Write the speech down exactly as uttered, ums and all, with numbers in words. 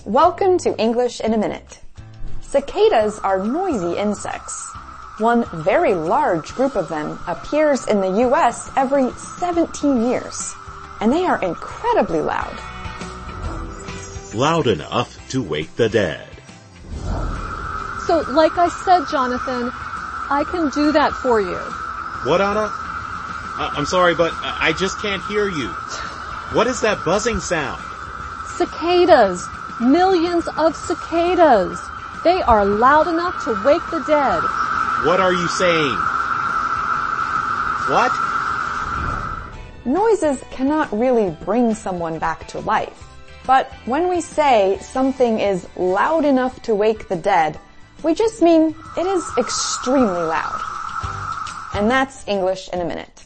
Welcome to English in a Minute. Cicadas are noisy insects. One very large group of them appears in the U S every seventeen years, and they are incredibly loud. Loud enough to wake the dead. So, like I said, Jonathan, I can do that for you. What, Anna? Uh, I'm sorry, but I just can't hear you. What is that buzzing sound? Cicadas. Millions of cicadas. They are loud enough to wake the dead. What are you saying? What? Noises cannot really bring someone back to life. But when we say something is loud enough to wake the dead, we just mean it is extremely loud. And that's English in a Minute.